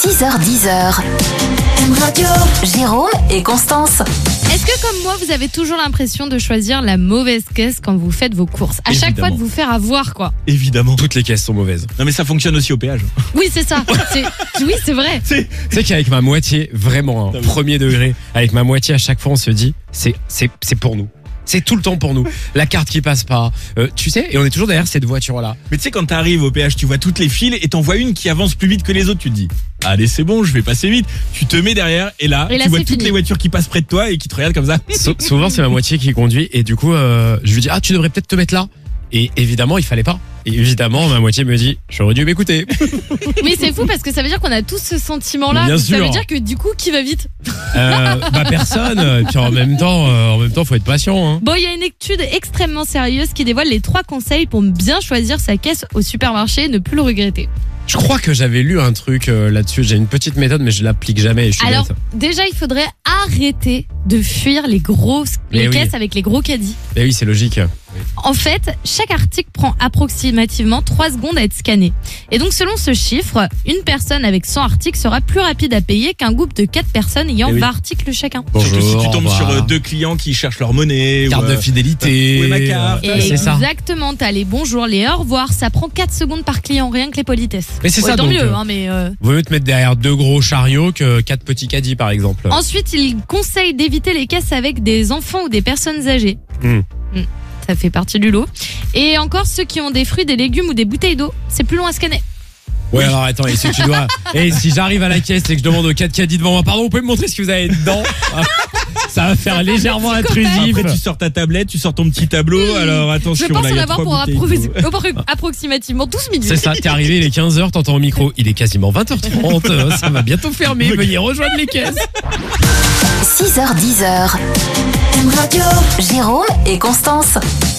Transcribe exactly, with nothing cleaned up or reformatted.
six heures dix. M Radio. Jérôme et Constance. Est-ce que comme moi, vous avez toujours l'impression de choisir la mauvaise caisse quand vous faites vos courses? À chaque Évidemment. fois de vous faire avoir, quoi. Évidemment. Toutes les caisses sont mauvaises. Non mais ça fonctionne aussi au péage. Oui, c'est ça. C'est- Oui, c'est vrai. C'est... Tu sais qu'avec ma moitié, vraiment, hein, Non, mais- premier degré, avec ma moitié, à chaque fois, on se dit, c'est, c'est, c'est pour nous. C'est tout le temps pour nous. La carte qui passe pas, euh, tu sais, et on est toujours derrière cette voiture-là. Mais tu sais quand t'arrives au péage, tu vois toutes les files et t'en vois une qui avance plus vite que les autres, tu te dis allez c'est bon, je vais passer vite. Tu te mets derrière et là, Et là, tu vois c'est toutes fini. les voitures qui passent près de toi et qui te regardent comme ça. Sou- souvent, c'est ma moitié qui conduit, et du coup, euh, je lui dis, ah, tu devrais peut-être te mettre là. Et évidemment, il fallait pas. Et évidemment, ma moitié me dit, j'aurais dû m'écouter. Mais c'est fou parce que ça veut dire qu'on a tous ce sentiment-là. Bien Donc Ça sûr. veut dire que du coup, qui va vite? Euh, bah, personne. Et puis en même temps, euh, en même temps, faut être patient, hein. Bon, il y a une étude extrêmement sérieuse qui dévoile les trois conseils pour bien choisir sa caisse au supermarché et ne plus le regretter. Je crois que j'avais lu un truc euh, là-dessus. J'ai une petite méthode, mais je l'applique jamais. Et je suis Alors, bête. déjà, il faudrait arrêter de fuir les grosses Mais les oui. caisses avec les gros caddies. Eh oui, c'est logique. En fait, chaque article prend approximativement trois secondes à être scanné. Et donc, selon ce chiffre, une personne avec cent articles sera plus rapide à payer qu'un groupe de quatre personnes ayant Eh oui. vingt articles chacun. Surtout si tu au tombes revoir. sur euh, deux clients qui cherchent leur monnaie. Carte ou, de euh, fidélité. Où est ma carte euh, c'est ça. Exactement, t'as les bonjours, les au revoir, ça prend quatre secondes par client, rien que les politesses. Mais c'est Ouais, ça, tant donc, mieux, euh, hein, mais... euh, Vaut mieux te mettre derrière deux gros chariots que quatre petits caddies, par exemple. Ensuite, il conseille d'éviter les caisses avec des enfants ou des personnes âgées. Hmm. Hmm, Ça fait partie du lot. Et encore ceux qui ont des fruits, des légumes ou des bouteilles d'eau, c'est plus long à scanner. Ouais, alors attends, et si tu dois, et si j'arrive à la caisse et que je demande aux quatre caddies devant moi, pardon, vous pouvez me montrer ce que vous avez dedans? Ça va faire légèrement intrusif. Après tu sors ta tablette, tu sors ton petit tableau. Alors attention, Je pense là, il en y a avoir trois pour bouteilles d'eau. appro- approximativement douze minutes. C'est ça, t'es arrivé, il est quinze heures, t'entends au micro, il est quasiment vingt heures trente, euh, ça va bientôt fermer, veuillez rejoindre les caisses. six heures dix. M Radio. Jérôme et Constance.